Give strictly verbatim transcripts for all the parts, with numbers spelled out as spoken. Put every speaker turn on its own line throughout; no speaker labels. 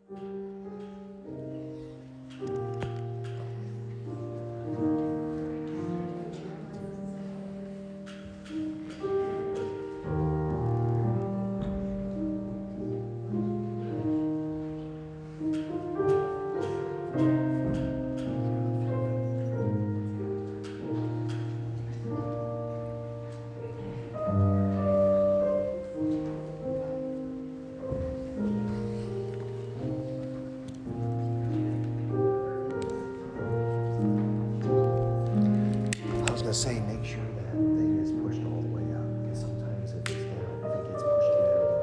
Say, make sure that thing is pushed all the way up, because sometimes if it's down, if it gets pushed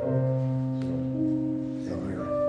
down, then you're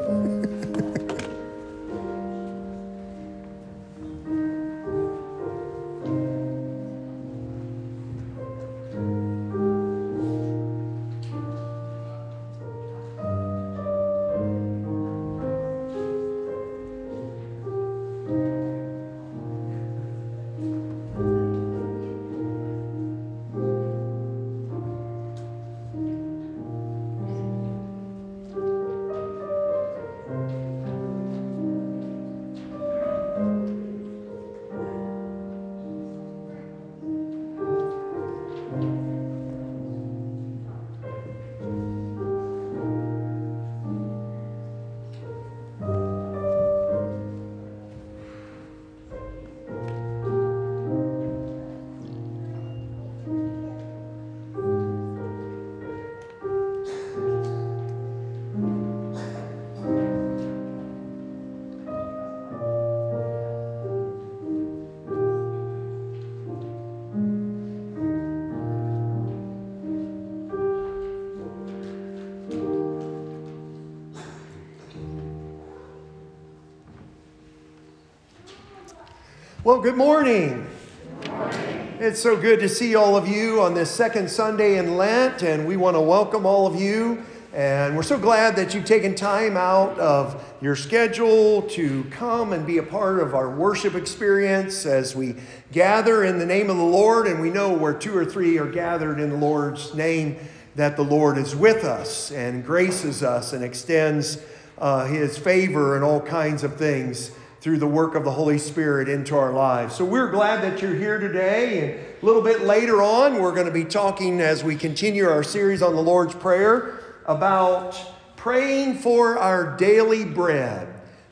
Well, good morning.
Good morning.
It's so good to see all of you on this second Sunday in Lent, and we want to welcome all of you. And we're so glad that you've taken time out of your schedule to come and be a part of our worship experience as we gather in the name of the Lord. And we know where two or three are gathered in the Lord's name, that the Lord is with us and graces us and extends uh, his favor and all kinds of things through the work of the Holy Spirit into our lives. So we're glad that you're here today. And a little bit later on, we're going to be talking, as we continue our series on the Lord's Prayer, about praying for our daily bread.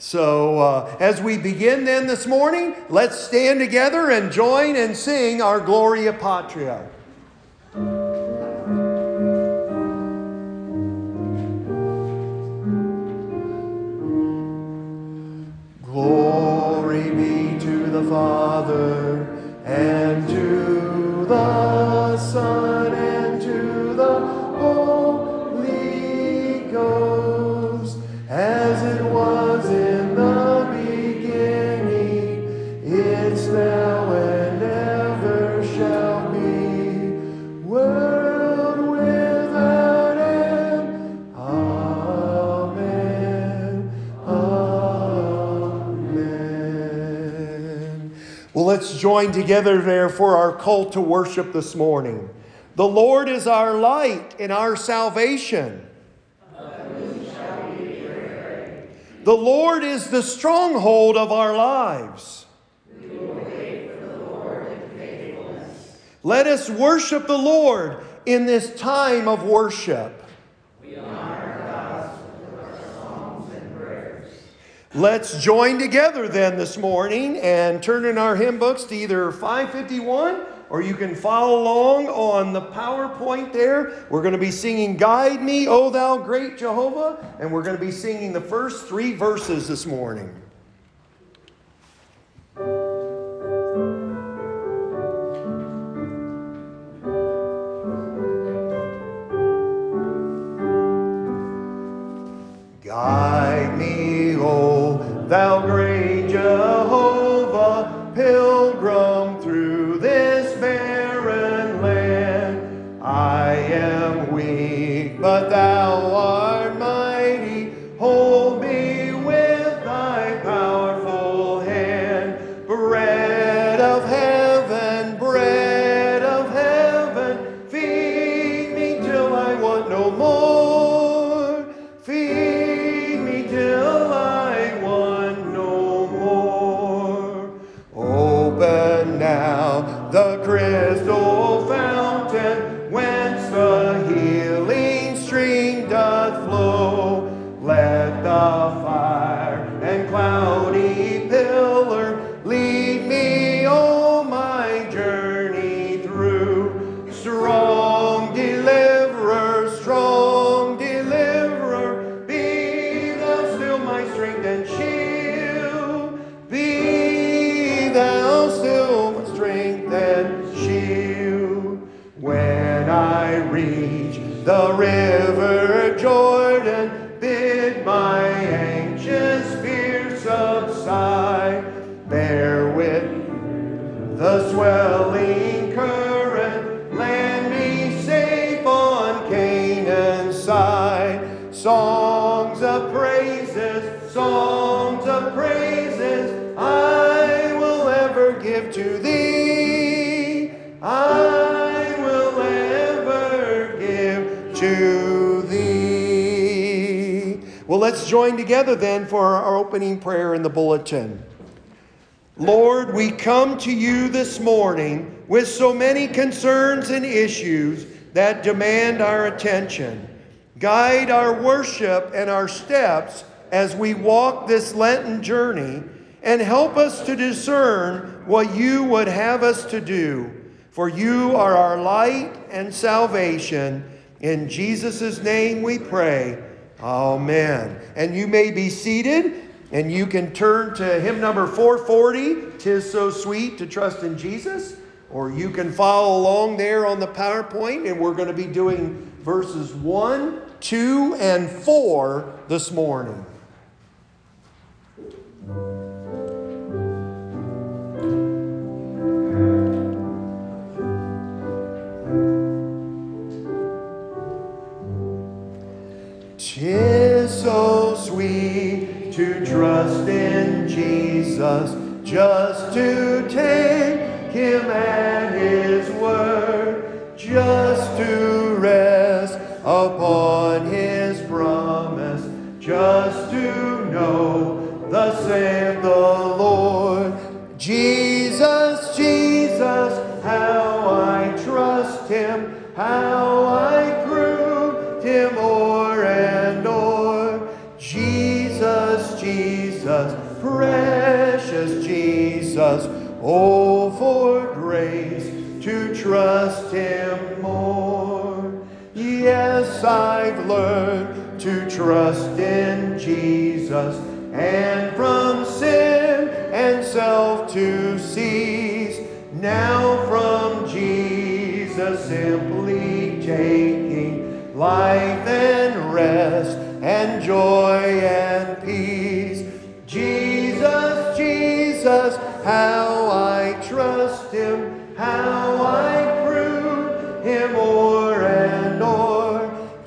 So uh, as we begin then this morning, let's stand together and join and sing our Gloria Patria. Glory be to the Father, and to the Son, and to the Holy Ghost, as it was in the beginning, it's now and ever shall be, world without end. Amen. Amen. Well, let's join together there for our call to worship this morning. The Lord is our light and our salvation. The Lord is the stronghold of our lives.
We will wait for the Lord in faithfulness.
Let us worship the Lord in this time of worship.
We honor God with our songs and prayers.
Let's join together then this morning and turn in our hymn books to either five fifty-one, or you can follow along on the PowerPoint there. We're going to be singing Guide Me, O Thou Great Jehovah, and we're going to be singing the first three verses this morning. Guide me, O Thou great Jehovah, pilgrim through this barren land. I am weak, but Thou art mighty. Hold me with Thy powerful hand. Bread of heaven, bread of heaven, feed me till I want no more. Feed me till swelling current, land me safe on Canaan's side. Songs of praises, songs of praises, I will ever give to thee. I will ever give to thee. Well, let's join together then for our opening prayer in the bulletin. Lord, we come to you this morning with so many concerns and issues that demand our attention. Guide our worship and our steps as we walk this Lenten journey, and help us to discern what you would have us to do. For you are our light and salvation. In Jesus' name we pray. Amen. And you may be seated, and you can turn to hymn number four forty, "'Tis So Sweet to Trust in Jesus," or you can follow along there on the PowerPoint, and we're going to be doing verses one, two, and four this morning. "'Tis so sweet to trust in Jesus, just to take him at his word, just to rest upon his promise, just to know thus saith the Lord. Jesus, Jesus, how I trust him, how I proved him o'er and o'er. Jesus, Jesus, precious Jesus, oh, for grace to trust him more. Yes, I've learned to trust in Jesus, and from sin and self to cease. Now from Jesus simply taking life and rest and joy and peace. Jesus, Jesus, how I trust him, how I prove him o'er and o'er.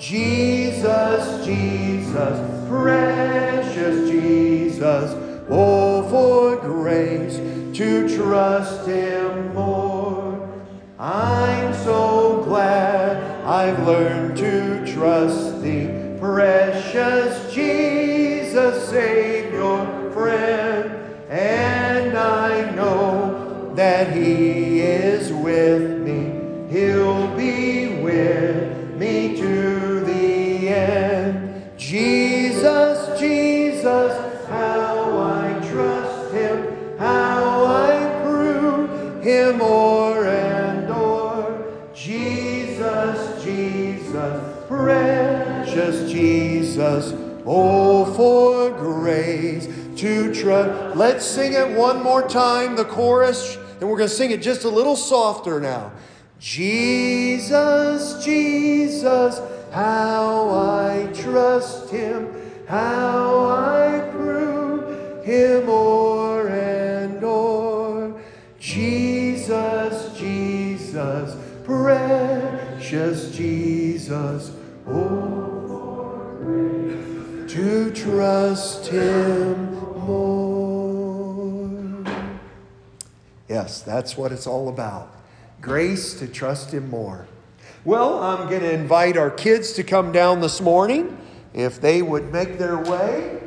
Jesus, Jesus, precious Jesus, oh, for grace to trust him more. I'm so glad I've learned to trust thee, precious Jesus, Savior, friend. And I know that he is with me, he'll be with me to the end. Jesus, Jesus, how I trust him, how I prove him o'er and o'er. Jesus, Jesus, precious Jesus, oh, for grace to trust. Let's sing it one more time, the chorus, and we're going to sing it just a little softer now. Jesus, Jesus, how I trust him, how I prove him o'er and o'er. Jesus, Jesus, precious Jesus, oh, for grace to trust him more. Yes, that's what it's all about. Grace to trust him more. Well, I'm going to invite our kids to come down this morning, if they would make their way.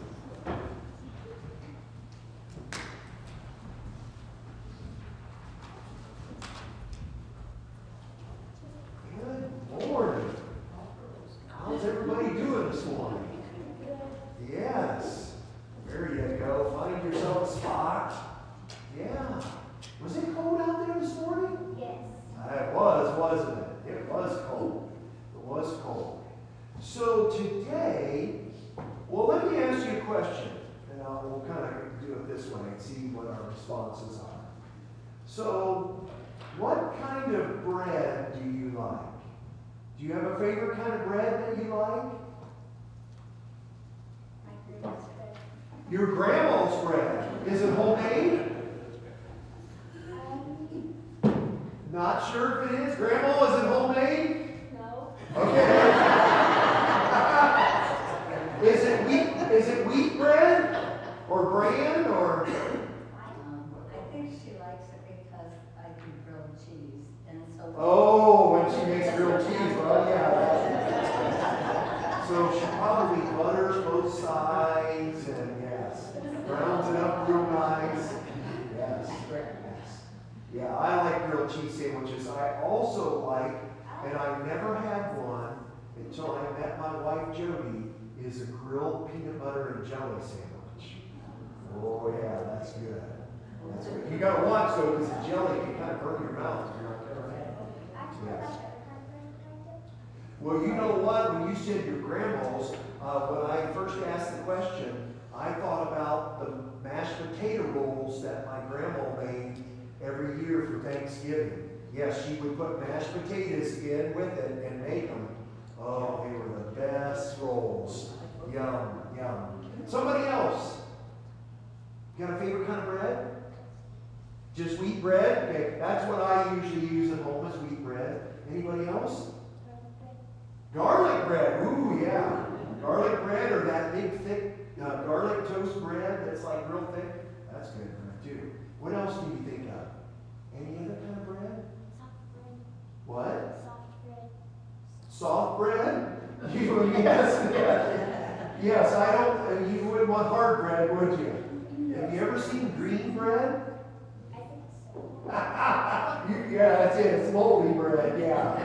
Good morning. How's everybody doing this morning? Yes. There you go. Find yourself a spot. Yeah. Was it cold out there this morning?
Yes.
It was, wasn't it? It was cold. It was cold. So today, well, let me ask you a question, and I'll, we'll kind of do it this way and see what our responses are. So, what kind of bread do you like? Do you have a favorite kind of bread that you like?
My grandma's bread.
Your grandma's bread. Is it homemade?
Um,
sure if it is. Grandma, is it homemade?
No.
Okay. Is it wheat? Is it wheat bread or bran or?
Um, I think she likes it because I do grilled cheese, and so.
Oh, when she makes grilled cheese, well, yeah. So she probably butters both sides and yes, browns it up real nice. Yes, yes. Yeah, I like grilled cheese sandwiches. I also like, and I never had one until I met my wife Jody, is a grilled peanut butter and jelly sandwich. Oh yeah, that's good. That's good. You gotta watch though, because the jelly can kind of burn your mouth if you're not careful. Yes. Well, you know what? When you said your grandma's, uh, when I first asked the question, I thought about the mashed potato rolls that my grandma made every year for Thanksgiving. Yes, she would put mashed potatoes in with it and make them. Oh, they were the best rolls. Yum, yum. Somebody else? You got a favorite kind of bread? Just wheat bread? Okay, that's what I usually use at home is wheat bread. Anybody else? Garlic bread. Ooh, yeah. Garlic bread or that big, thick uh, garlic toast bread that's like real thick. That's good bread too. What else do you think of? Any other kind of bread?
Soft bread.
What?
Soft bread.
Soft bread? You, yes, yes. Yes, I don't, you wouldn't want hard bread, would you? Have you ever seen green bread?
I think so.
You, yeah, that's it. It's moldy bread, yeah.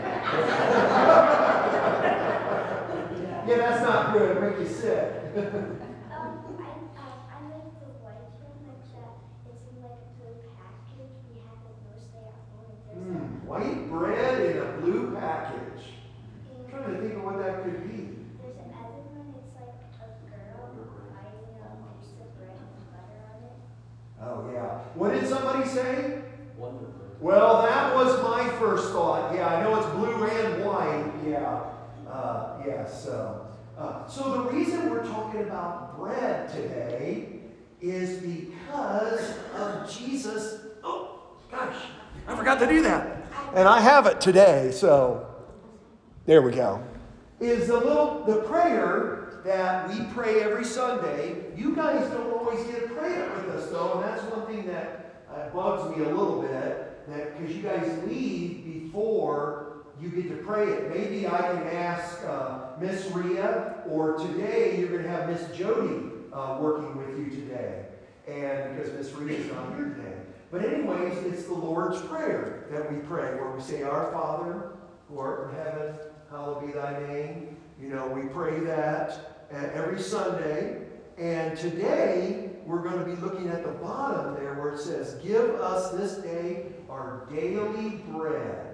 Yeah, that's not good. It'll make you sick.
Um, I, uh, I like the white one, like that. It's in like a blue package. We have it mostly at home. There's
Mm, white bread in a blue package.
a,
I'm trying to think of what that could be.
there's another one. It's like a girl hiding a piece of bread with butter on it.
Oh, yeah. What did somebody say?
Wonder Bread.
Well, that was my first thought. Yeah, I know it's blue and white. Yeah. Uh, yes. So, uh, so the reason we're talking about bread today is because of Jesus. Oh, gosh. I forgot to do that. And I have it today. So, there we go. Is the little, the prayer that we pray every Sunday. You guys don't always get to pray it with us, though. And that's one thing that uh, bugs me a little bit. That because you guys leave before you get to pray it. Maybe I can ask uh, Miss Rhea, or today you're going to have Miss Jody uh, working with you today. And because Miss Rhea is not here today. But anyways, it's the Lord's Prayer that we pray, where we say, Our Father, who art in heaven, hallowed be thy name. You know, we pray that uh, every Sunday. And today, we're going to be looking at the bottom there where it says, Give us this day our daily bread.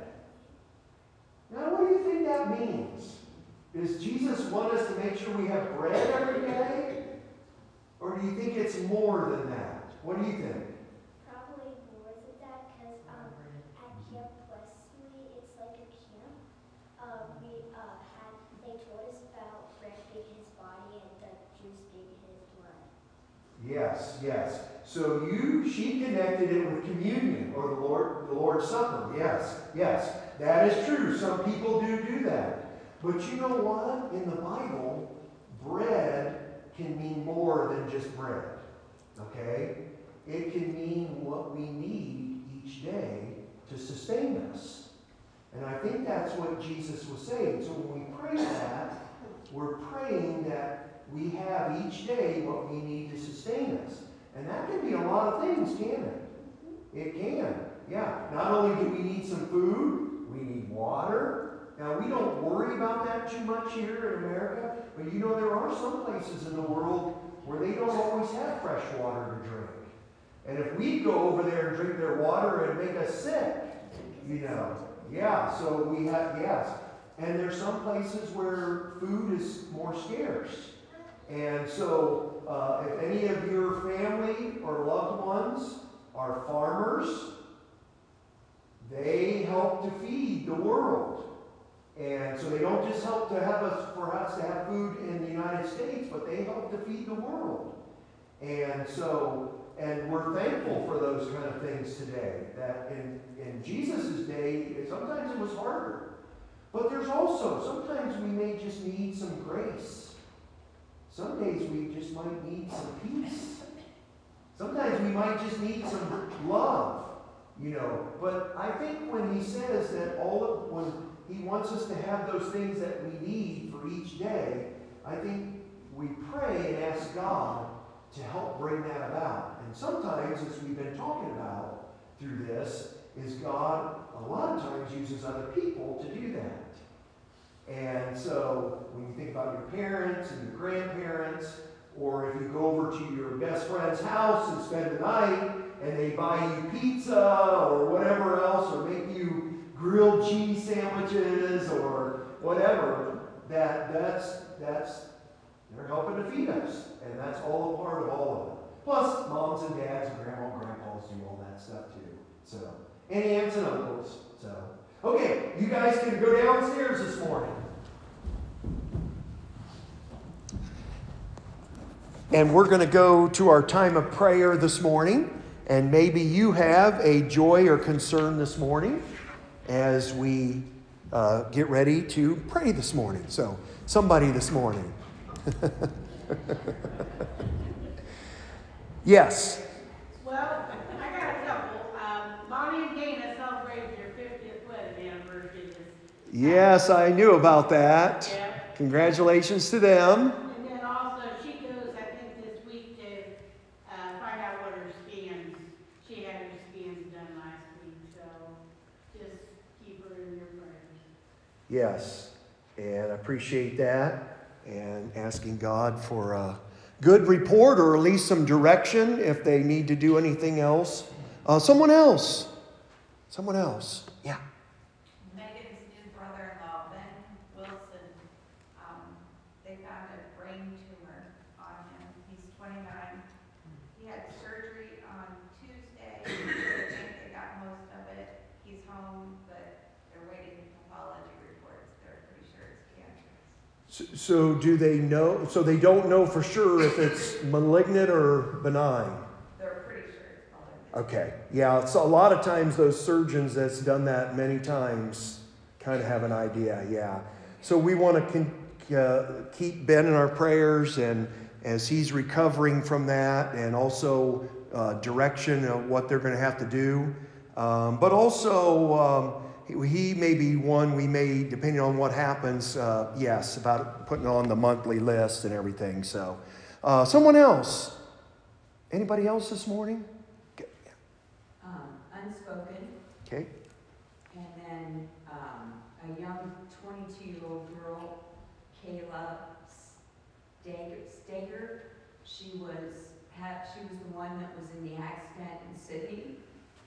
Now, what do you think that means? Does Jesus want us to make sure we have bread every day? Or do you think it's more than that? What do you think?
Probably more than that, because um, at Camp Wesley, it's like a camp. Um, we uh, had, they told us about bread being his body and the juice being his blood.
Yes, yes. So you, she connected it with communion or the Lord, the Lord's Supper. Yes, yes. That is true. Some people do do that. But you know what? In the Bible, bread can mean more than just bread. Okay? It can mean what we need each day to sustain us. And I think that's what Jesus was saying. So when we pray that, we're praying that we have each day what we need to sustain us. And that can be a lot of things, can it? It can. Yeah. Not only do we need some food, we need water. Now, we don't worry about that too much here in America, but you know there are some places in the world where they don't always have fresh water to drink. And if we go over there and drink their water and make us sick, you know. Yeah, so we have, yes. And there's some places where food is more scarce. And so, uh, if any of your family or loved ones are farmers, they help to feed the world. And so they don't just help to have us, for us to have food in the United States, but they help to feed the world. And so and we're thankful for those kind of things today. That in, in Jesus' day, sometimes it was harder. But there's also, sometimes we may just need some grace. Some days we just might need some peace. Sometimes we might just need some love, you know. But I think when he says that all of, when he wants us to have those things that we need for each day, I think we pray and ask God to help bring that about. And sometimes, as we've been talking about through this, is God a lot of times uses other people to do that. And so when you think about your parents and your grandparents, or if you go over to your best friend's house and spend the night, and they buy you pizza or whatever else, or make you grilled cheese sandwiches or whatever, that that's that's they're helping to feed us, and that's all a part of all of it. Plus, moms and dads and grandma and grandpas do all that stuff too. So, and aunts and uncles. So, okay, you guys can go downstairs this morning. And we're going to go to our time of prayer this morning. And maybe you have a joy or concern this morning as we uh, get ready to pray this morning. So, somebody this morning. Yes.
Well, I got a couple. Um, Bonnie and Dana celebrated their fiftieth wedding anniversary this
Yes, I knew about that.
Yeah.
Congratulations to them.
And then also, she goes, I think, this week to uh, find out what her scans, she had her scans done last week, so just keep her in your prayers.
Yes, and I appreciate that, and asking God for a good report or at least some direction if they need to do anything else. Uh, someone else. Someone else. Yeah.
Megan's new brother-in-law, Ben Wilson, um, they found a brain tumor on him. He's twenty-nine. He had surgery on Tuesday. I think they got most of it. He's home, but they're waiting for pathology reports. They're pretty sure it's cancerous.
So, so do they know? So they don't know for sure if it's malignant or benign.
They're pretty sure it's malignant.
Okay. Yeah, it's a lot of times those surgeons that's done that many times kind of have an idea. Yeah. So we want to con- uh, keep Ben in our prayers, and as he's recovering from that, and also uh, direction of what they're going to have to do. Um, but also, um, he, he may be one we may, depending on what happens, uh, yes, about putting on the monthly list and everything. So, uh, someone else. Anybody else this morning?
Um, unspoken,
Okay.
and then um, a young twenty-two-year-old girl, Kayla Stager. Stager. She was had she was the one that was in the accident in Sydney.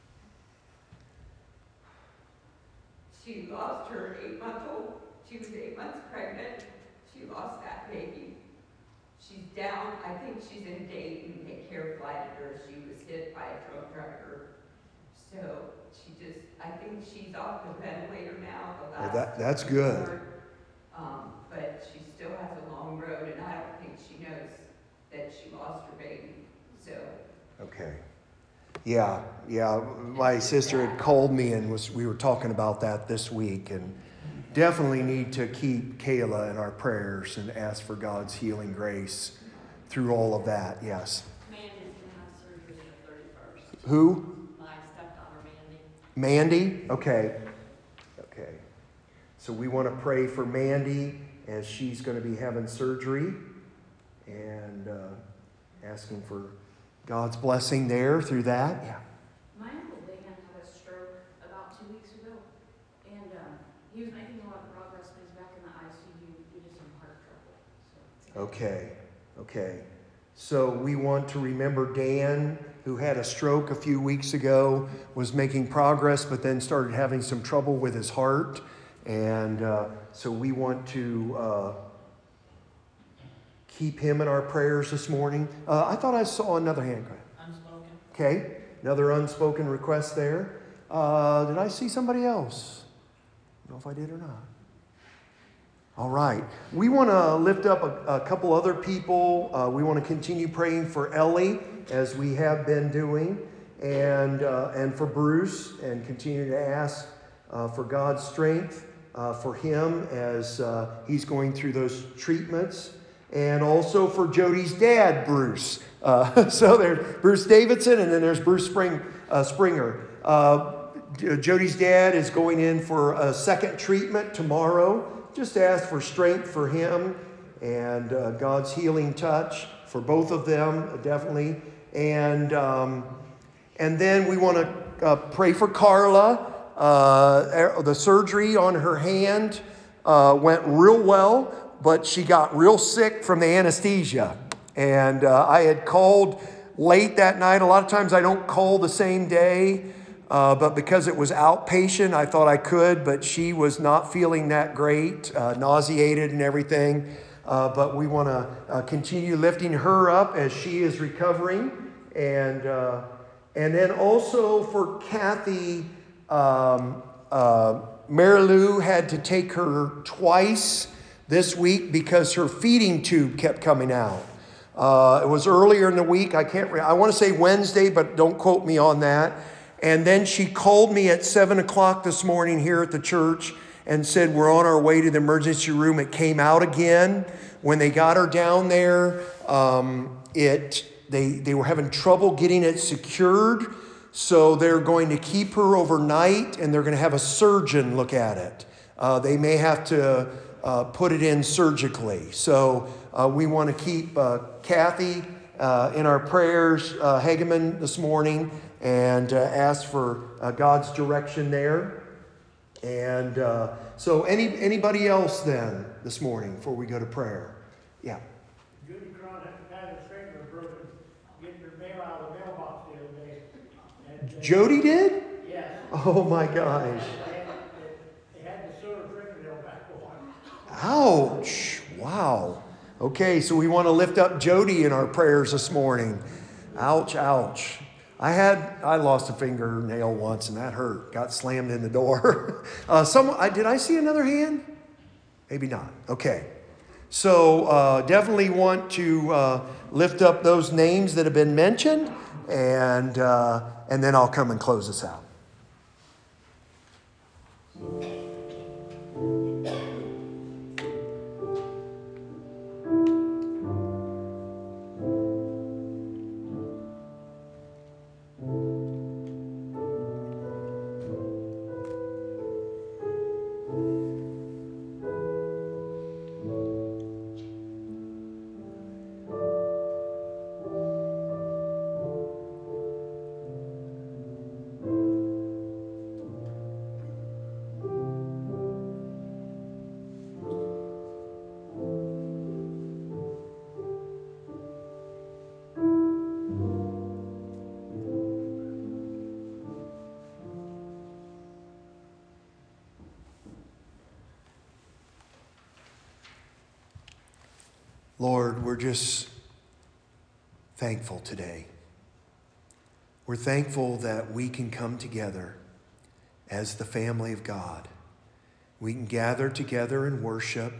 She lost her eight-month-old. She was eight months pregnant. She lost that baby. She's down. I think she's in Dayton. They care flighted her. She was hit by a truck driver. So she just, I think she's off the ventilator now. The
Well,
last
that, that's good.
report. Um, but she still has a long road, and I don't think she knows that she lost her baby. So.
Okay. Yeah, yeah. My sister had called me and was we were talking about that this week, and definitely need to keep Kayla in our prayers and ask for God's healing grace through all of that. Yes.
Mandy's gonna have surgery the thirty-first.
Who?
My stepdaughter, Mandy.
Mandy? Okay. Okay. So we want to pray for Mandy as she's going to be having surgery, and uh, asking for God's blessing there through that. Yeah.
My uncle Dan had a stroke about two weeks ago, and um, he was making a lot of progress, but he's back in the I C U due to some heart trouble. So.
Okay. Okay. So we want to remember Dan, who had a stroke a few weeks ago, was making progress, but then started having some trouble with his heart. And uh, so we want to uh, keep him in our prayers this morning. Uh, I thought I saw another hand.
Unspoken.
Okay, another unspoken request there. Uh, did I see somebody else? I don't know if I did or not. All right. We want to lift up a, a couple other people. Uh, we want to continue praying for Ellie, as we have been doing, and uh, and for Bruce, and continue to ask uh, for God's strength uh, for him as uh, he's going through those treatments, and also for Jody's dad, Bruce. Uh, so there's Bruce Davidson, and then there's Bruce Spring uh, Springer. Uh, Jody's dad is going in for a second treatment tomorrow. Just ask for strength for him and uh, God's healing touch for both of them, definitely. And um, and then we want to uh, pray for Carla. Uh, the surgery on her hand uh, went real well, but she got real sick from the anesthesia. And uh, I had called late that night. A lot of times I don't call the same day. Uh, but because it was outpatient, I thought I could, but she was not feeling that great, uh, nauseated and everything. Uh, but we want to uh, continue lifting her up as she is recovering. And uh, and then also for Kathy, um, uh, Mary Lou had to take her twice this week because her feeding tube kept coming out. Uh, it was earlier in the week. I can't. Re- I want to say Wednesday, but don't quote me on that. And then she called me at seven o'clock this morning here at the church and said, we're on our way to the emergency room. It came out again. When they got her down there, um, it they, they were having trouble getting it secured. So they're going to keep her overnight, and they're going to have a surgeon look at it. Uh, they may have to uh, put it in surgically. So uh, we want to keep uh, Kathy uh, in our prayers, uh, Hageman this morning, and uh, ask for uh, God's direction there. And uh, so any anybody else then this morning before we go to prayer? Yeah.
Judy Cron had a finger broken getting her mail out of the mailbox the other day. And, uh,
Jody did?
Yes.
Oh my gosh.
They had, they had to sew her fingernail back on.
Ouch. Wow. Okay, so we want to lift up Jody in our prayers this morning. Ouch, ouch. I had, I lost a fingernail once and that hurt. Got slammed in the door. uh, some, I, did I see another hand? Maybe not. Okay. So uh, definitely want to uh, lift up those names that have been mentioned, and uh, and then I'll come and close us out. Lord, we're just thankful today. We're thankful that we can come together as the family of God. We can gather together and worship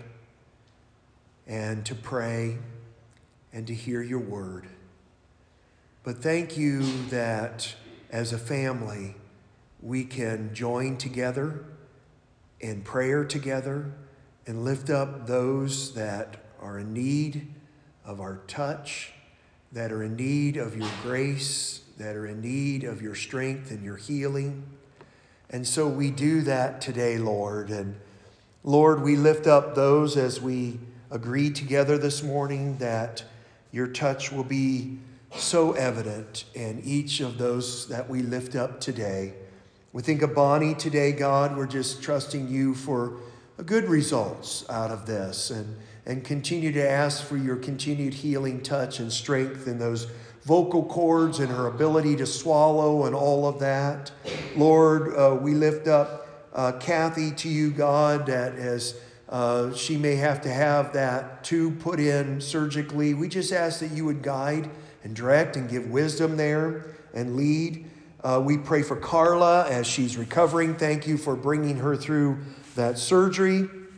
and to pray and to hear your word. But thank you that as a family, we can join together in prayer together and lift up those that are in need of our touch, that are in need of your grace, that are in need of your strength and your healing. And so we do that today, Lord. And Lord, we lift up those as we agree together this morning that your touch will be so evident in each of those that we lift up today. We think of Bonnie today, God. We're just trusting you for good results out of this, and and continue to ask for your continued healing touch and strength in those vocal cords and her ability to swallow and all of that. Lord, uh, we lift up uh, Kathy to you, God, that as uh, she may have to have that tube put in surgically, we just ask that you would guide and direct and give wisdom there and lead. Uh, we pray for Carla as she's recovering. Thank you for bringing her through that surgery.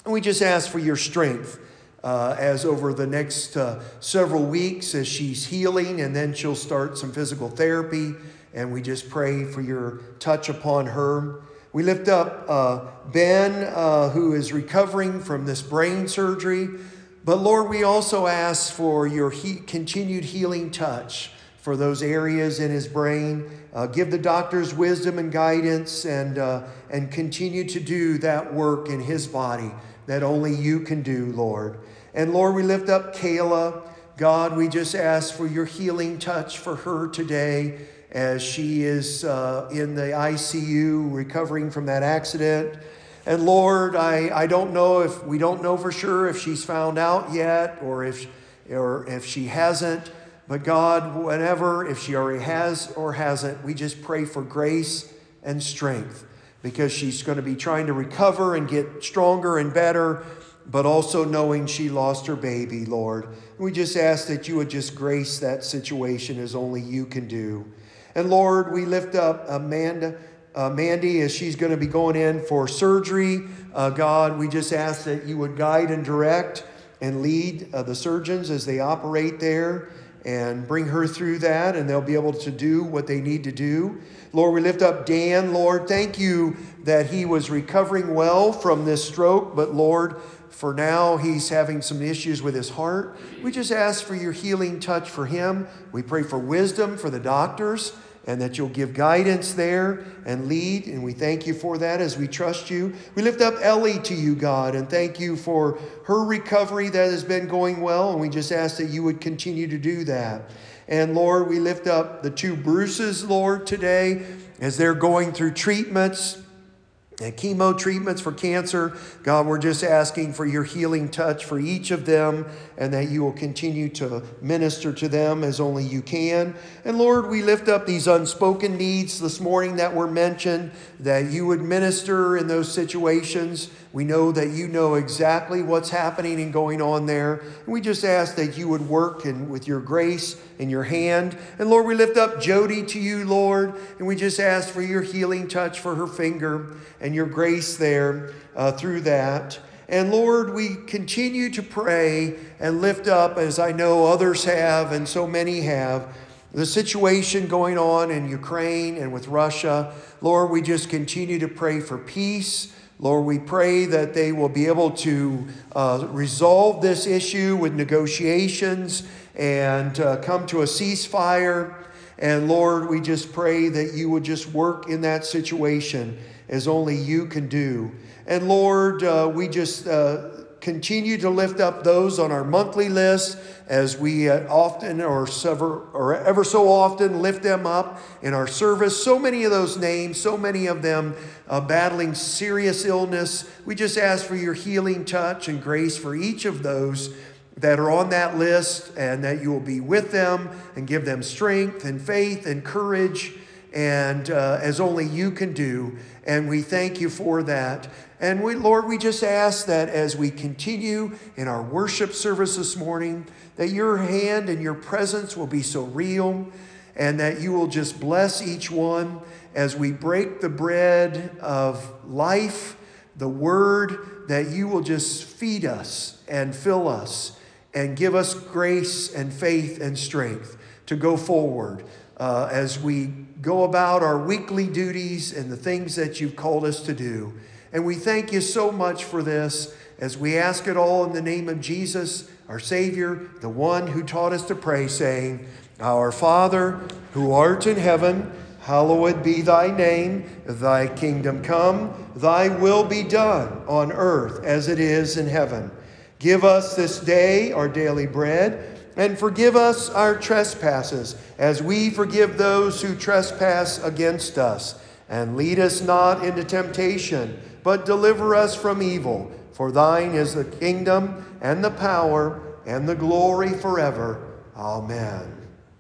And we just ask for your strength uh, as over the next uh, several weeks as she's healing, and then she'll start some physical therapy. And we just pray for your touch upon her. We lift up uh, Ben, uh, who is recovering from this brain surgery. But Lord, we also ask for your he- continued healing touch for those areas in his brain. Uh, give the doctors wisdom and guidance, and uh, and continue to do that work in his body that only you can do, Lord. And Lord, we lift up Kayla. God, we just ask for your healing touch for her today as she is uh, in the I C U recovering from that accident. And Lord, I, I don't know if, we don't know for sure if she's found out yet or if, or if she hasn't. But God, whenever, if she already has or hasn't, we just pray for grace and strength, because she's going to be trying to recover and get stronger and better, but also knowing she lost her baby, Lord. We just ask that you would just grace that situation as only you can do. And Lord, we lift up Amanda, uh, Mandy, as she's going to be going in for surgery. Uh, God, we just ask that you would guide and direct and lead uh, the surgeons as they operate there, and bring her through that, and they'll be able to do what they need to do. Lord, we lift up Dan. Lord, thank you that he was recovering well from this stroke, but Lord, for now he's having some issues with his heart. We just ask for your healing touch for him. We pray for wisdom for the doctors, and that you'll give guidance there and lead. And we thank you for that as we trust you. We lift up Ellie to you, God, and thank you for her recovery that has been going well. And we just ask that you would continue to do that. And Lord, we lift up the two Bruces, Lord, today as they're going through treatments and chemo treatments for cancer. God, we're just asking for your healing touch for each of them, and that you will continue to minister to them as only you can. And Lord, we lift up these unspoken needs this morning that were mentioned, that you would minister in those situations. We know that you know exactly what's happening and going on there. And we just ask that you would work in, with your grace and your hand. And Lord, we lift up Jody to you, Lord, and we just ask for your healing touch for her finger and your grace there uh, through that. And Lord, we continue to pray and lift up, as I know others have and so many have, the situation going on in Ukraine and with Russia. Lord, we just continue to pray for peace. Lord, we pray that they will be able to uh, resolve this issue with negotiations and uh, come to a ceasefire. And Lord, we just pray that you would just work in that situation as only you can do. And Lord, uh, we just uh, continue to lift up those on our monthly list as we uh, often or, sever, or ever so often lift them up in our service. So many of those names, so many of them uh, battling serious illness. We just ask for your healing touch and grace for each of those that are on that list, and that you will be with them and give them strength and faith and courage, and uh, as only you can do. And we thank you for that. And we, Lord, we just ask that as we continue in our worship service this morning, that your hand and your presence will be so real, and that you will just bless each one as we break the bread of life, the word, that you will just feed us and fill us and give us grace and faith and strength to go forward uh, as we go about our weekly duties and the things that you've called us to do. And we thank you so much for this as we ask it all in the name of Jesus, our Savior, the one who taught us to pray, saying, Our Father, who art in heaven, hallowed be thy name. Thy kingdom come, thy will be done on earth as it is in heaven. Give us this day our daily bread, and forgive us our trespasses, as we forgive those who trespass against us. And lead us not into temptation, but deliver us from evil. For thine is the kingdom, and the power, and the glory forever. Amen.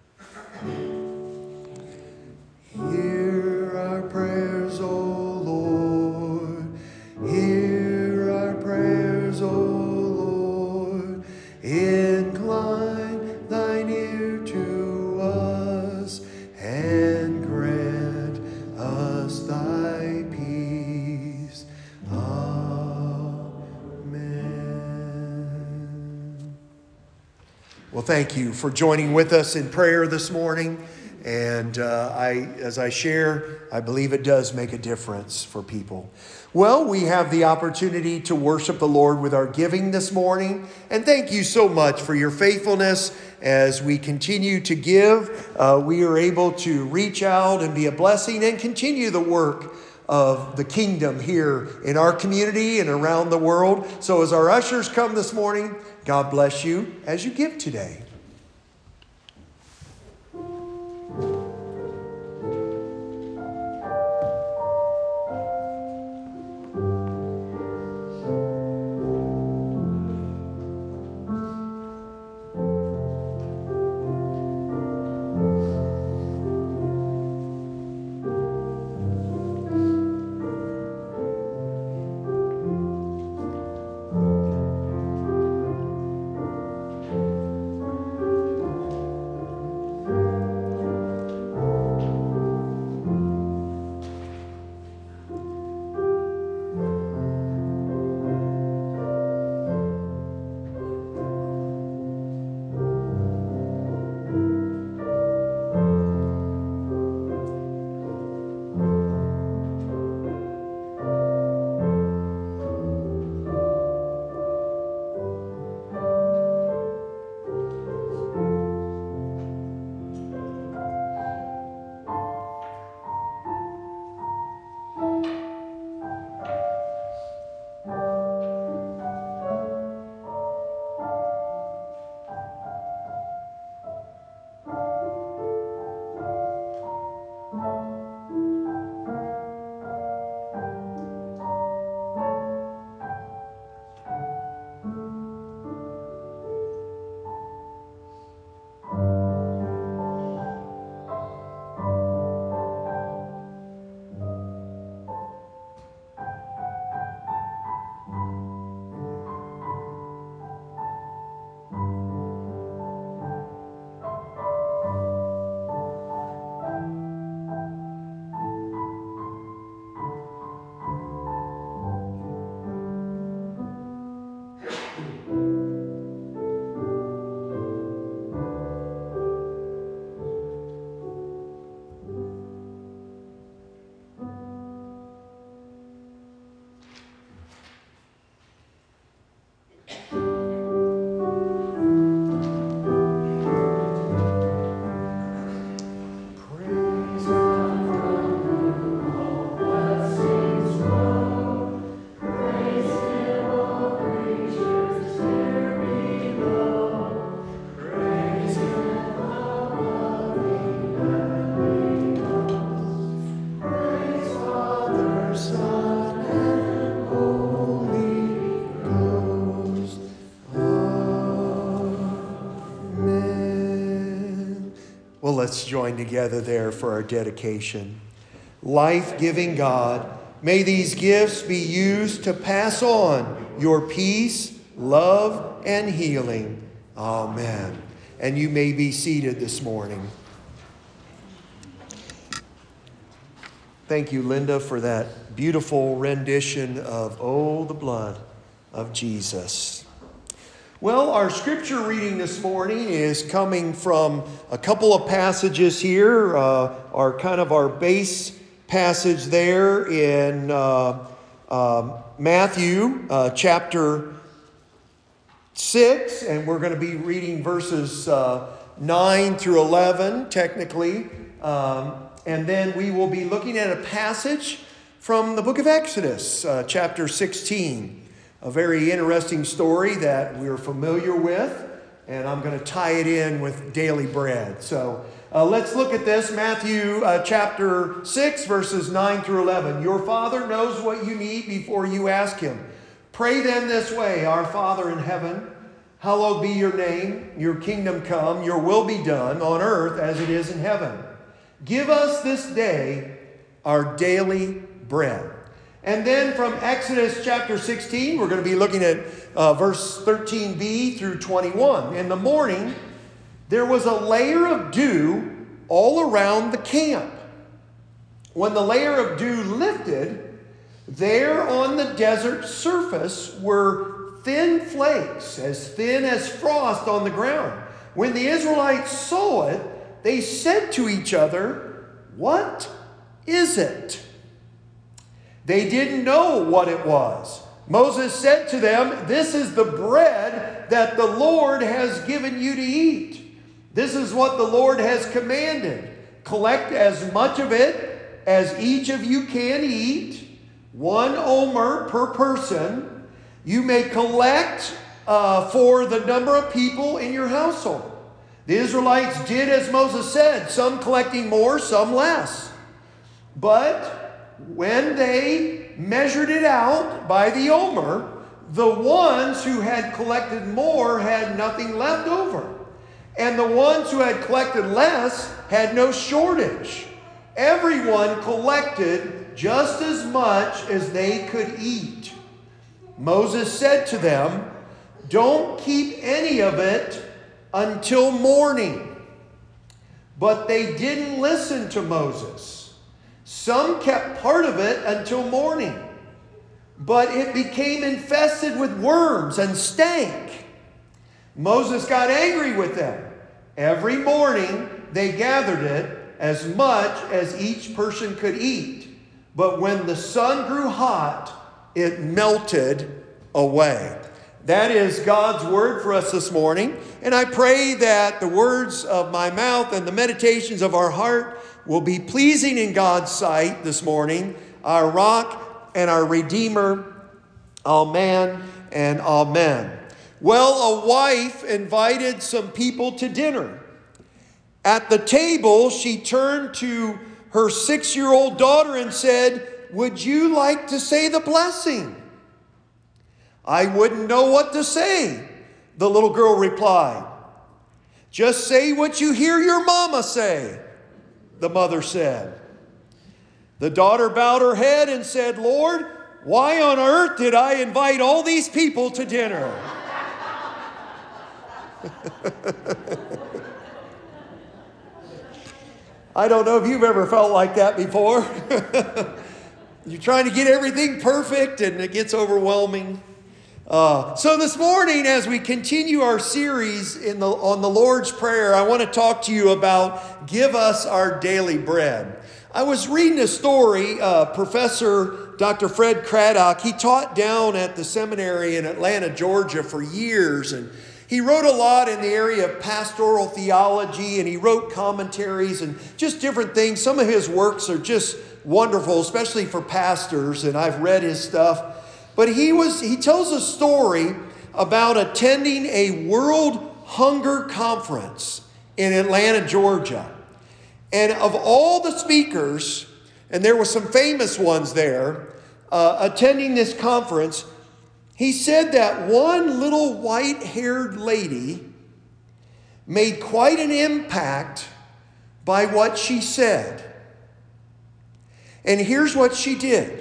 Hear our prayers, O Lord. Hear our prayers, O Lord. Incline thine ear to us, and grant us thy peace. Amen. Well, thank you for joining with us in prayer this morning. And uh, I, as I share, I believe it does make a difference for people. Well, we have the opportunity to worship the Lord with our giving this morning. And thank you so much for your faithfulness as we continue to give. Uh, we are able to reach out and be a blessing and continue the work of the kingdom here in our community and around the world. So as our ushers come this morning, God bless you as you give today. Let's join together there for our dedication. Life-giving God, may these gifts be used to pass on your peace, love, and healing. Amen. And you may be seated this morning. Thank you, Linda, for that beautiful rendition of Oh, the Blood of Jesus. Well, our scripture reading this morning is coming from a couple of passages here. Uh, our kind of our base passage there in uh, uh, Matthew uh, chapter six, and we're going to be reading verses uh, nine through eleven, technically. Um, and then we will be looking at a passage from the book of Exodus, uh, chapter sixteen. A very interesting story that we're familiar with, and I'm going to tie it in with daily bread. So uh, let's look at this. Matthew uh, chapter six, verses nine through eleven. Your Father knows what you need before you ask Him. Pray then this way, Our Father in heaven, hallowed be your name, your kingdom come, your will be done on earth as it is in heaven. Give us this day our daily bread. And then from Exodus chapter sixteen, we're going to be looking at uh, verse thirteen b through twenty-one. In the morning, there was a layer of dew all around the camp. When the layer of dew lifted, there on the desert surface were thin flakes, as thin as frost on the ground. When the Israelites saw it, they said to each other, "What is it?" They didn't know what it was. Moses said to them, "This is the bread that the Lord has given you to eat. This is what the Lord has commanded. Collect as much of it as each of you can eat, one omer per person. You may collect uh, for the number of people in your household." The Israelites did as Moses said, some collecting more, some less. But when they measured it out by the omer, the ones who had collected more had nothing left over. And the ones who had collected less had no shortage. Everyone collected just as much as they could eat. Moses said to them, "Don't keep any of it until morning." But they didn't listen to Moses. Some kept part of it until morning, but it became infested with worms and stank. Moses got angry with them. Every morning they gathered it, as much as each person could eat. But when the sun grew hot, it melted away. That is God's word for us this morning. And I pray that the words of my mouth and the meditations of our heart will be pleasing in God's sight this morning, our rock and our redeemer. Amen and amen. Well, a wife invited some people to dinner. At the table, she turned to her six-year-old daughter and said, "Would you like to say the blessing?" "I wouldn't know what to say," the little girl replied. "Just say what you hear your mama say," the mother said. The daughter bowed her head and said, "Lord, why on earth did I invite all these people to dinner?" I don't know if you've ever felt like that before. You're trying to get everything perfect and it gets overwhelming. Uh, so this morning, as we continue our series in the, on the Lord's Prayer, I want to talk to you about "Give us our daily bread." I was reading a story, uh, Professor Doctor Fred Craddock. He taught down at the seminary in Atlanta, Georgia for years, and he wrote a lot in the area of pastoral theology, and he wrote commentaries and just different things. Some of his works are just wonderful, especially for pastors, and I've read his stuff. But he was he tells a story about attending a World Hunger Conference in Atlanta, Georgia. And of all the speakers, and there were some famous ones there, uh, attending this conference, he said that one little white-haired lady made quite an impact by what she said. And here's what she did.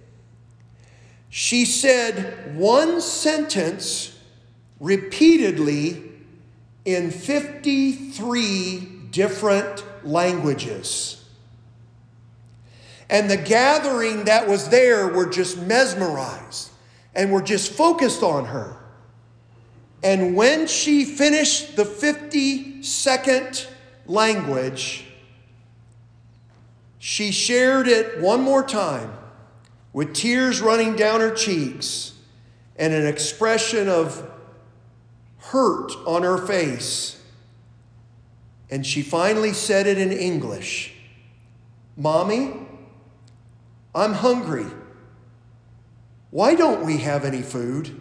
She said one sentence repeatedly in fifty-three different languages. And the gathering that was there were just mesmerized and were just focused on her. And when she finished the fifty-second language, she shared it one more time with tears running down her cheeks and an expression of hurt on her face. And she finally said it in English. "Mommy, I'm hungry. Why don't we have any food?"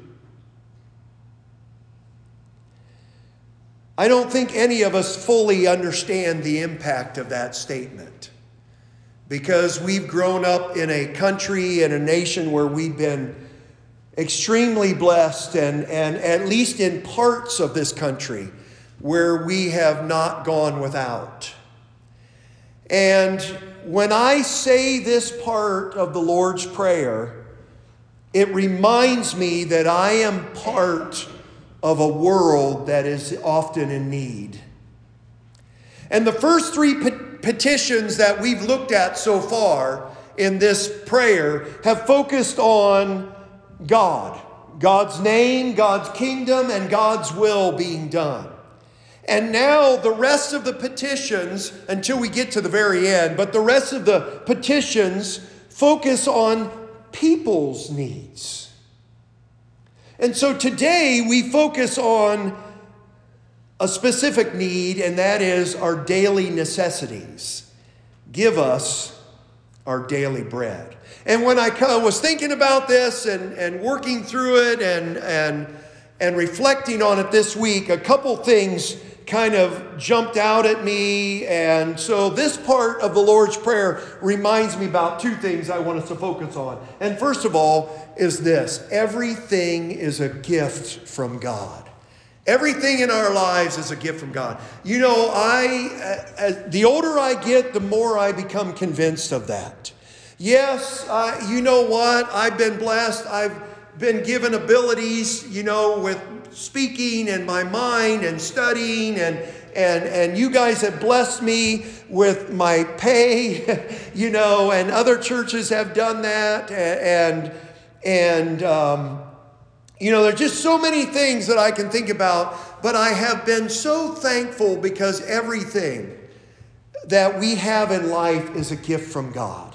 I don't think any of us fully understand the impact of that statement, because we've grown up in a country and a nation where we've been extremely blessed, and, and at least in parts of this country where we have not gone without. And when I say this part of the Lord's Prayer, it reminds me that I am part of a world that is often in need. And the first three petitions that we've looked at so far in this prayer have focused on God, God's name, God's kingdom, and God's will being done. And now the rest of the petitions, until we get to the very end, but the rest of the petitions focus on people's needs. And so today we focus on a specific need, and that is our daily necessities. Give us our daily bread. And when I was thinking about this and, and working through it and, and, and reflecting on it this week, a couple things kind of jumped out at me. And so this part of the Lord's Prayer reminds me about two things I want us to focus on. And first of all is this: everything is a gift from God. Everything in our lives is a gift from God. You know, I uh, the older I get, the more I become convinced of that. Yes, uh, you know what? I've been blessed. I've been given abilities, you know, with speaking and my mind and studying, and and and you guys have blessed me with my pay, you know, and other churches have done that, and and um, you know, there's just so many things that I can think about, but I have been so thankful because everything that we have in life is a gift from God.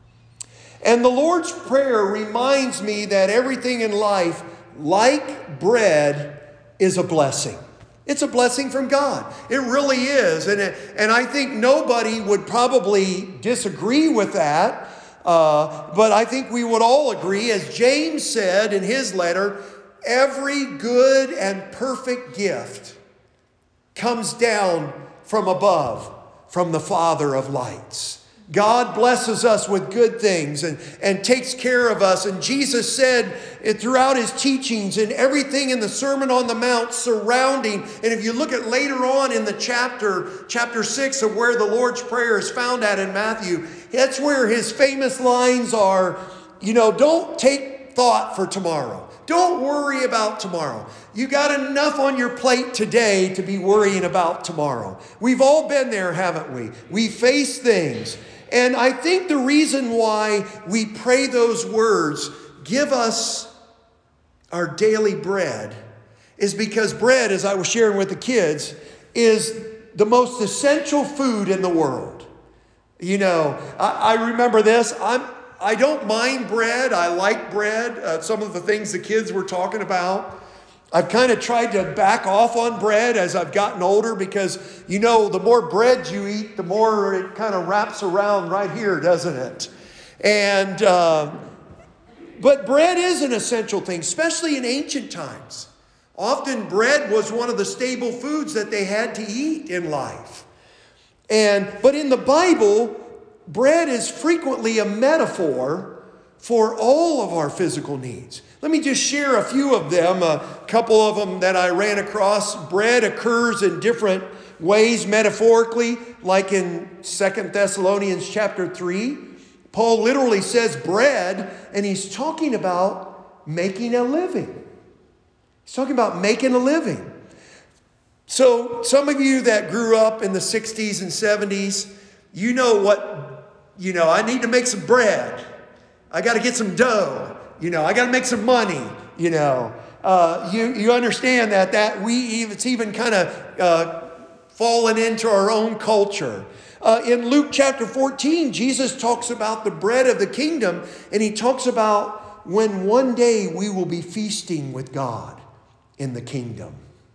And the Lord's Prayer reminds me that everything in life, like bread, is a blessing. It's a blessing from God. It really is. And, it, and I think nobody would probably disagree with that. Uh, but I think we would all agree, as James said in his letter, every good and perfect gift comes down from above, from the Father of lights. God blesses us with good things and, and takes care of us. And Jesus said it throughout his teachings and everything in the Sermon on the Mount surrounding. And if you look at later on in the chapter, chapter six of where the Lord's Prayer is found at in Matthew, that's where his famous lines are, you know, don't take thought for tomorrow. Don't worry about tomorrow. You got enough on your plate today to be worrying about tomorrow. We've all been there, haven't we? We face things. And I think the reason why we pray those words, give us our daily bread, is because bread, as I was sharing with the kids, is the most essential food in the world. You know, I, I remember this. I'm, I don't mind bread. I like bread. Uh, some of the things the kids were talking about. I've kind of tried to back off on bread as I've gotten older because, you know, the more bread you eat, the more it kind of wraps around right here, doesn't it? And, uh, but bread is an essential thing, especially in ancient times. Often bread was one of the staple foods that they had to eat in life. And, but in the Bible, bread is frequently a metaphor for all of our physical needs. Let me just share a few of them, a couple of them that I ran across. Bread occurs in different ways metaphorically, like in Second Thessalonians chapter three. Paul literally says bread, and he's talking about making a living. He's talking about making a living. So some of you that grew up in the sixties and seventies, you know what, you know, I need to make some bread. I got to get some dough. You know, I got to make some money, you know. Uh, you, you understand that, that we, it's even kind of uh, fallen into our own culture. Uh, in Luke chapter fourteen, Jesus talks about the bread of the kingdom, and he talks about when one day we will be feasting with God in the kingdom.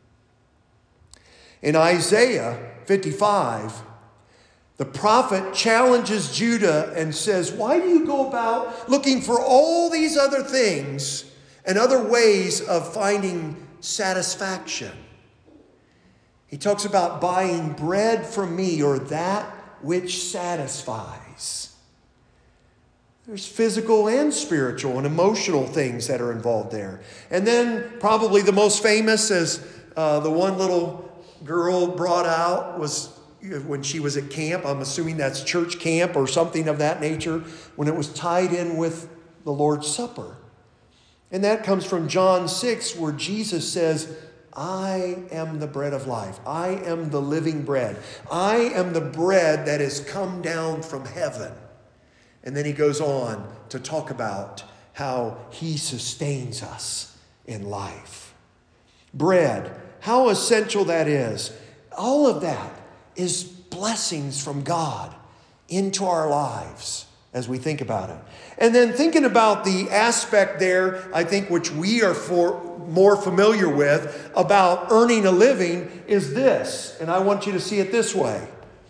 In Isaiah fifty-five, the prophet challenges Judah and says, why do you go about looking for all these other things and other ways of finding satisfaction? He talks about buying bread from me, or that which satisfies. There's physical and spiritual and emotional things that are involved there. And then probably the most famous, as uh, the one little girl brought out, was when she was at camp. I'm assuming that's church camp or something of that nature, when it was tied in with the Lord's Supper. And that comes from John six, where Jesus says, I am the bread of life. I am the living bread. I am the bread that has come down from heaven. And then he goes on to talk about how he sustains us in life. Bread, how essential that is. All of that is blessings from God into our lives as we think about it. And then thinking about the aspect there, I think, which we are for, more familiar with about earning a living is this. And I want you to see it this way.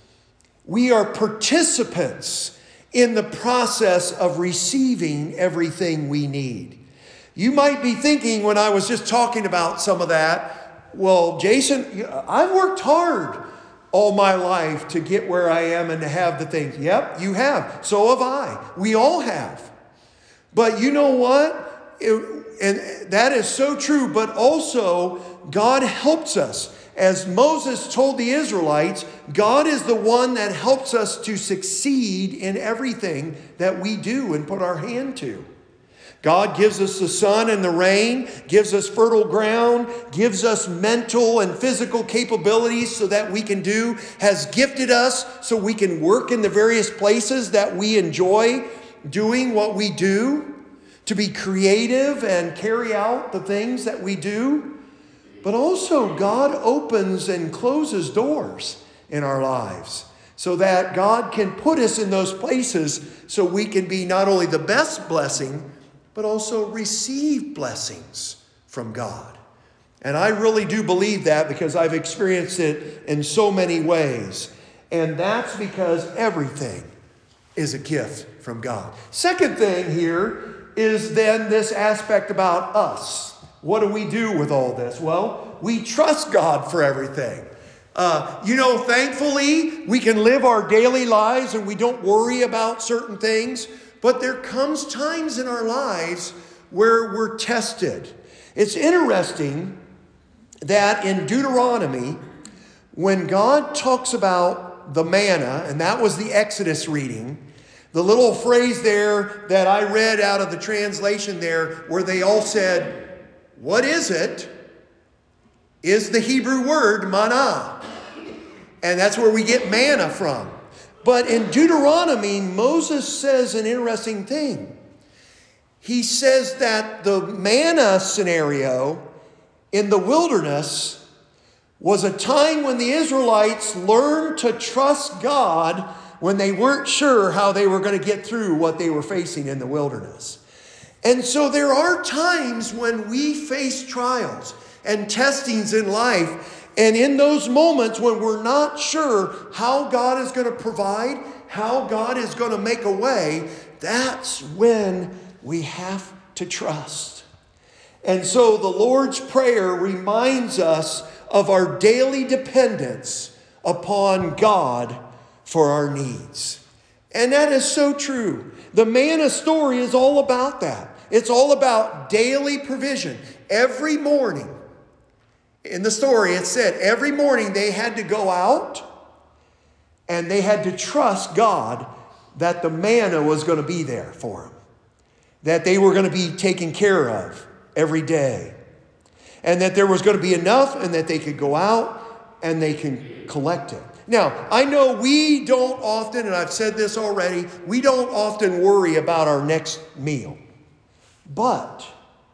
We are participants in the process of receiving everything we need. You might be thinking when I was just talking about some of that, well, Jason, I've worked hard all my life to get where I am and to have the things. Yep, you have. So have I. We all have. But you know what? It, and that is so true. But also, God helps us. As Moses told the Israelites, God is the one that helps us to succeed in everything that we do and put our hand to. God gives us the sun and the rain, gives us fertile ground, gives us mental and physical capabilities so that we can do, has gifted us so we can work in the various places that we enjoy doing what we do, to be creative and carry out the things that we do. But also God opens and closes doors in our lives so that God can put us in those places so we can be not only the best blessing, but also receive blessings from God. And I really do believe that because I've experienced it in so many ways. And that's because everything is a gift from God. Second thing here is then this aspect about us. What do we do with all this? Well, we trust God for everything. Uh, you know, thankfully, we can live our daily lives and we don't worry about certain things. But there comes times in our lives where we're tested. It's interesting that in Deuteronomy, when God talks about the manna, and that was the Exodus reading, the little phrase there that I read out of the translation there, where they all said, "What is it?" is the Hebrew word manna. And that's where we get manna from. But in Deuteronomy, Moses says an interesting thing. He says that the manna scenario in the wilderness was a time when the Israelites learned to trust God when they weren't sure how they were going to get through what they were facing in the wilderness. And so there are times when we face trials and testings in life. And in those moments when we're not sure how God is going to provide, how God is going to make a way, that's when we have to trust. And so the Lord's Prayer reminds us of our daily dependence upon God for our needs. And that is so true. The manna story is all about that. It's all about daily provision. Every morning, in the story, it said every morning they had to go out and they had to trust God that the manna was going to be there for them, that they were going to be taken care of every day, and that there was going to be enough and that they could go out and they can collect it. Now, I know we don't often, and I've said this already, we don't often worry about our next meal, but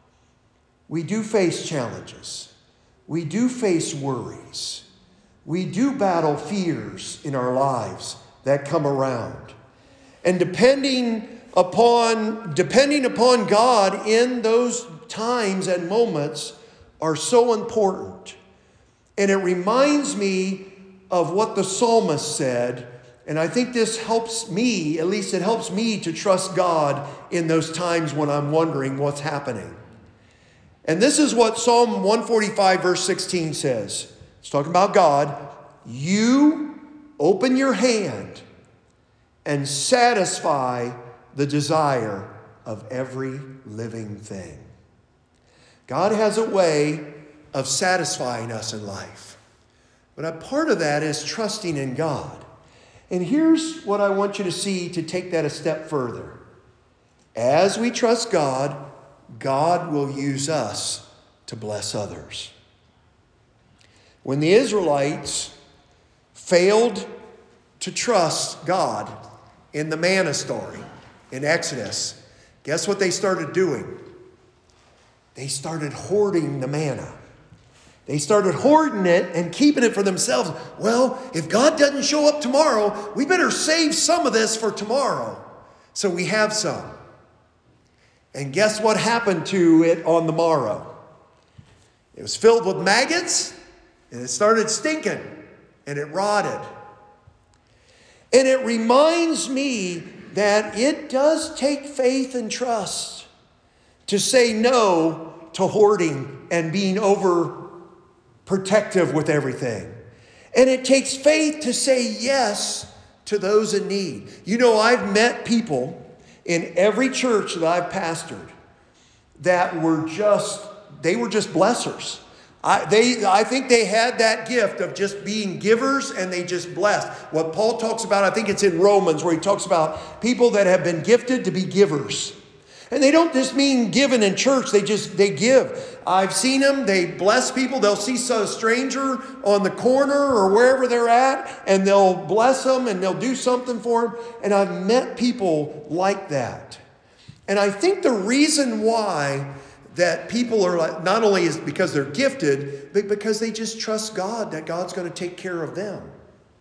we do face challenges. We do face worries. We do battle fears in our lives that come around. And depending upon, depending upon God in those times and moments are so important. And it reminds me of what the psalmist said. And I think this helps me, at least it helps me to trust God in those times when I'm wondering what's happening. And this is what Psalm one forty-five verse sixteen says. It's talking about God. You open your hand and satisfy the desire of every living thing. God has a way of satisfying us in life. But a part of that is trusting in God. And here's what I want you to see to take that a step further. As we trust God, God will use us to bless others. When the Israelites failed to trust God in the manna story in Exodus, guess what they started doing? They started hoarding the manna. They started hoarding it and keeping it for themselves. Well, if God doesn't show up tomorrow, we better save some of this for tomorrow. So we have some. And guess what happened to it on the morrow? It was filled with maggots, and it started stinking, and it rotted. And it reminds me that it does take faith and trust to say no to hoarding and being overprotective with everything. And it takes faith to say yes to those in need. You know, I've met people in every church that I've pastored that were just, they were just blessers. I, they, I think they had that gift of just being givers, and they just blessed. What Paul talks about, I think it's in Romans, where he talks about people that have been gifted to be givers. And they don't just mean giving in church, they just, they give. I've seen them, they bless people. They'll see a stranger on the corner or wherever they're at, and they'll bless them and they'll do something for them. And I've met people like that. And I think the reason why that people are like, not only is because they're gifted, but because they just trust God, that God's going to take care of them.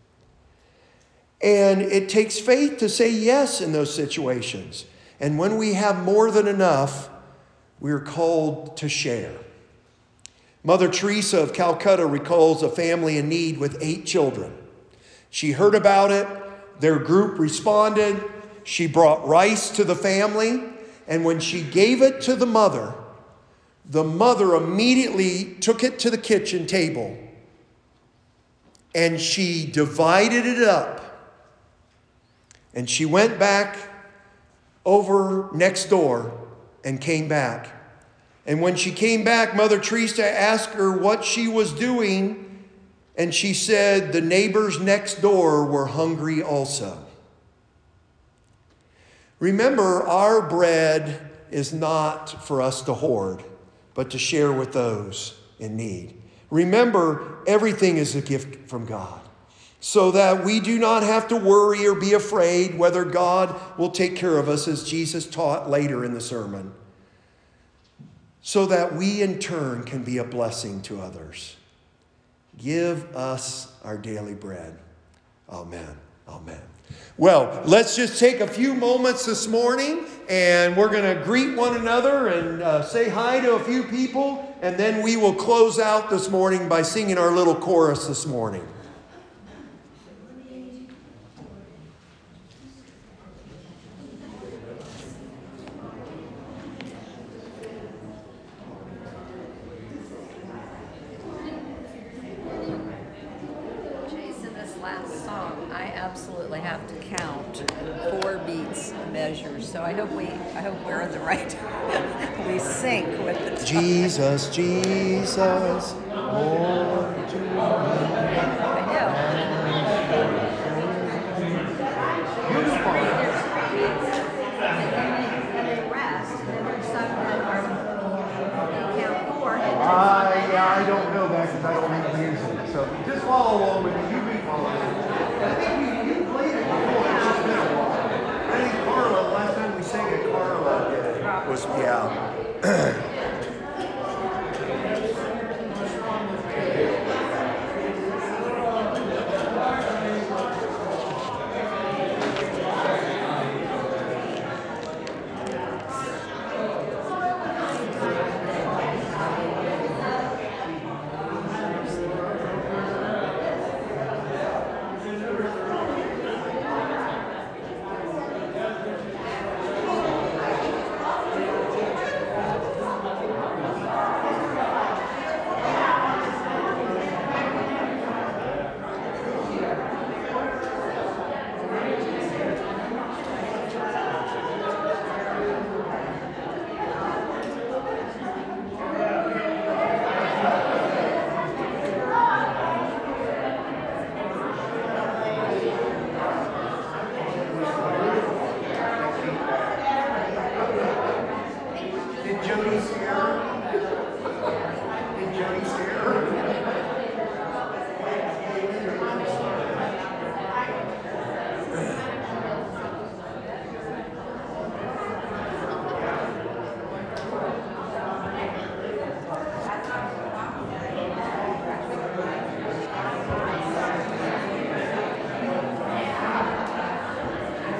And it takes faith to say yes in those situations. And when we have more than enough, we're called to share. Mother Teresa of Calcutta recalls a family in need with eight children. She heard about it. Their group responded. She brought rice to the family. And when she gave it to the mother, the mother immediately took it to the kitchen table and she divided it up. And she went back over next door and came back. And when she came back, Mother Teresa asked her what she was doing. And she said the neighbors next door were hungry also. Remember, our bread is not for us to hoard, but to share with those in need. Remember, everything is a gift from God, so that we do not have to worry or be afraid whether God will take care of us, as Jesus taught later in the sermon, so that we in turn can be a blessing to others. Give us our daily bread. Amen. Amen. Well, let's just take a few moments this morning, and we're going to greet one another and uh, say hi to a few people, and then we will close out this morning by singing our little chorus this morning.
Jason, this last song, I absolutely have to count four beats measures. So I hope we, I hope we're in the right. We sync with the time.
Jesus, Jesus, Lord, to me.
I know.
Beautiful.
And they rest, and then there's some that are, they count four, and then
I, yeah, I don't know that because I don't make music. So just follow along with me. You be following. I think we, you played it before. It's just been a while. I think Carla, last time we sang it, Carla did it. Was, yeah.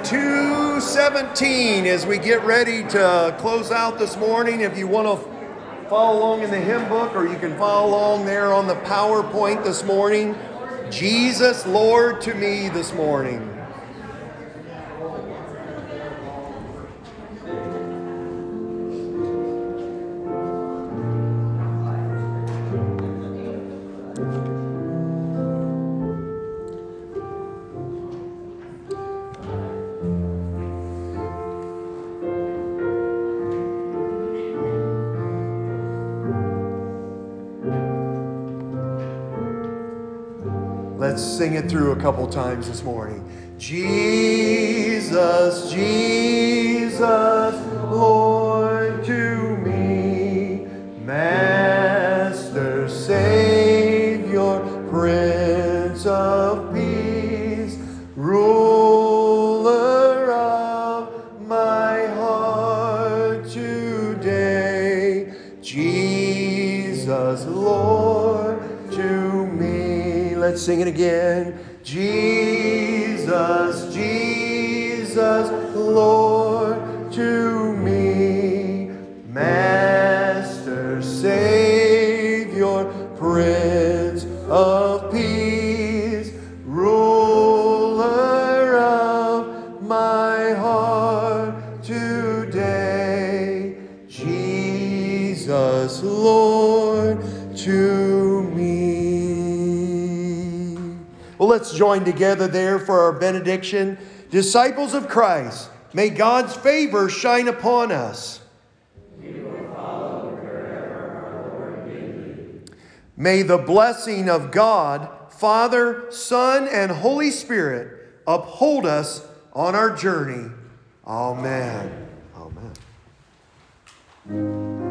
two seventeen as we get ready to close out this morning. If you want to follow along in the hymn book, or you can follow along there on the PowerPoint this morning. Jesus, Lord to me this morning. Let's sing it through a couple times this morning. Jesus, Jesus, Lord to me, Master, Savior, Prince of Peace, ruler of my heart today. Jesus, Lord to me. Let's sing it again. Jesus, Jesus, Lord to me, Master, Savior, Prince of Peace, ruler of my heart today. Jesus, Lord to me. Well, let's join together there for our benediction. Disciples of Christ, may God's favor shine upon us. We will follow wherever our Lord may lead. May the blessing of God, Father, Son, and Holy Spirit uphold us on our journey. Amen. Amen.